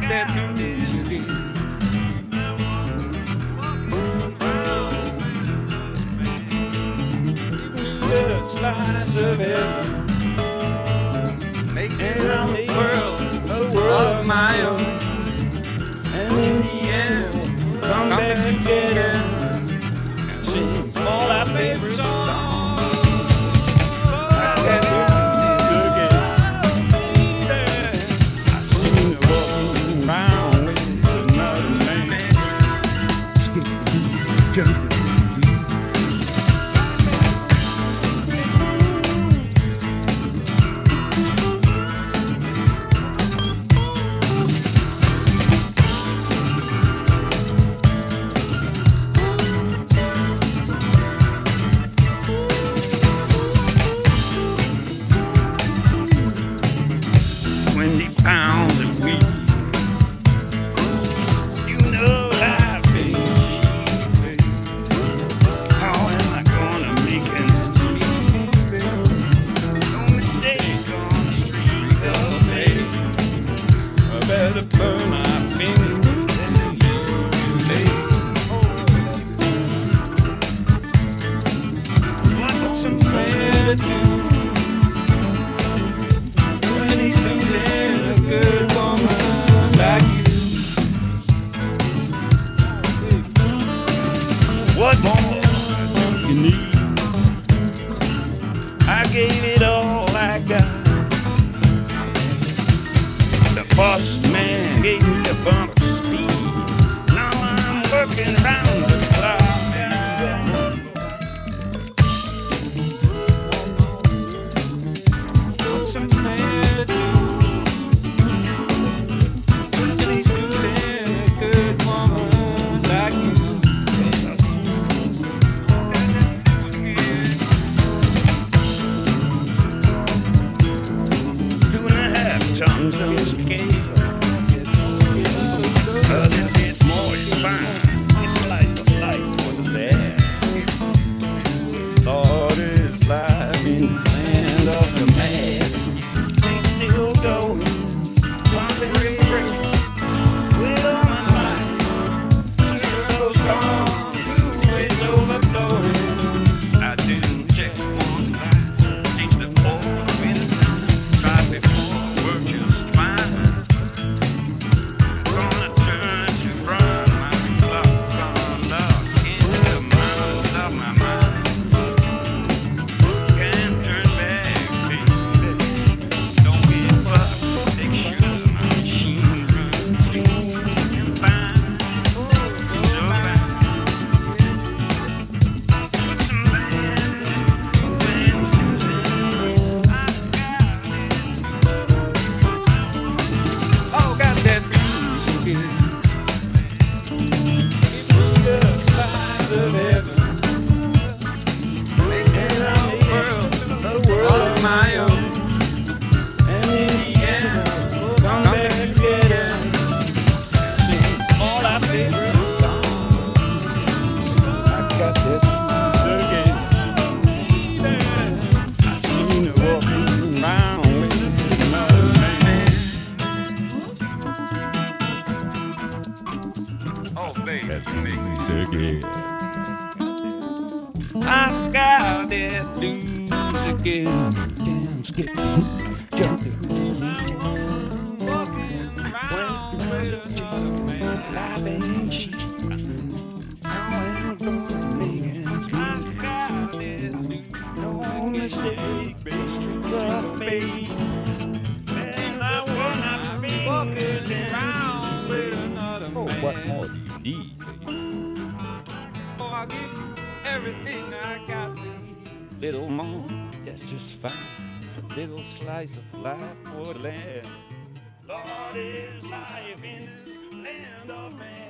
that blues again. A slice of heaven, making the world a world of my own, and in the end, come back together and sing all our favorite songs. I got the blues again. I seen her walking around with another man, skipping, jumping. Pounds of wheat, you know life ain't cheap. How am I gonna make ends meet? No mistake on the street of faith. I better burn my fingers and leave you late. What's some plan to do? Good woman like you. What more do you need? I gave it all I got. The boss man gave me a bump of speed. Now I'm working round the clock. What's some man to do? Tons of escape. A little bit more is fine. It's slice of life for the bad. Lord is life in the land of the mad. Things still going, pumping race with all my might. Tears so strong, fluids overflowing. I didn't check one line, ain't the four minutes. Try before. My own, and in the end, we'll come back together and sing all our favorite songs. I got that blues again. I seen her walking around with another man. Oh, baby, that's blues again. I got that blues again. Damn, skip, jumping, walking around with another man. Life ain't cheap. I'm gonna make ends meet. I got that blues. No mistake, based on fate. And I wanna be walking around with another man. Oh, what more do you need, baby? Oh, I'll give you everything I got. Little more, that's just fine. A little slice of life for the land. Lord, is life in this land of man.